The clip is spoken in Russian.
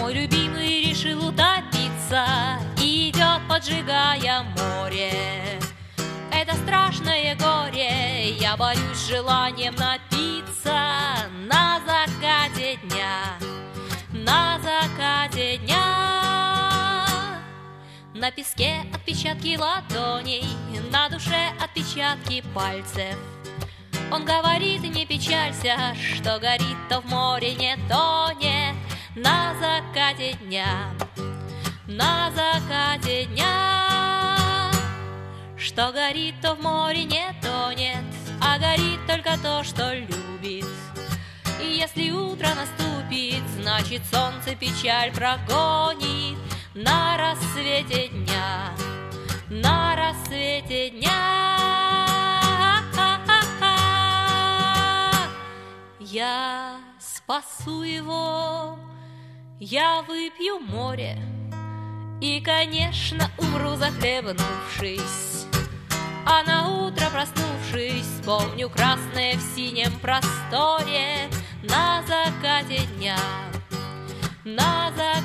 Мой любимый решил утопиться, идет, поджигая море. Это страшное горе, я борюсь с желанием напиться на закате дня, на закате дня. На песке отпечатки ладоней, на душе отпечатки пальцев. Он говорит, не печалься, что горит, то в море не тонет. На закате дня, на закате дня. Что горит, то в море не тонет, а горит только то, что любит. И если утро наступит, значит солнце печаль прогонит. На рассвете дня, на рассвете дня. Я спасу его, я выпью море и, конечно, умру, захлебнувшись. А на утро, проснувшись, вспомню красное в синем просторе на закате дня, на закате.